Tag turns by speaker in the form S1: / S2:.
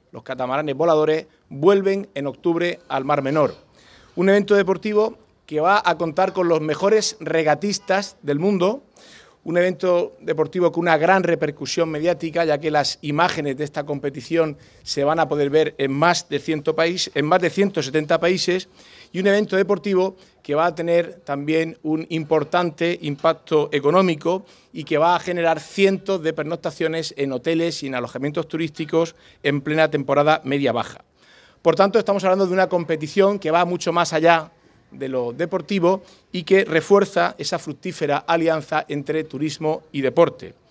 S1: los catamaranes voladores, vuelven en octubre al Mar Menor. Un evento deportivo que va a contar con los mejores regatistas del mundo, un evento deportivo con una gran repercusión mediática, ya que las imágenes de esta competición se van a poder ver en más de 170 países, y un evento deportivo que va a tener también un importante impacto económico y que va a generar cientos de pernoctaciones en hoteles y en alojamientos turísticos en plena temporada media-baja. Por tanto, estamos hablando de una competición que va mucho más allá de lo deportivo y que refuerza esa fructífera alianza entre turismo y deporte.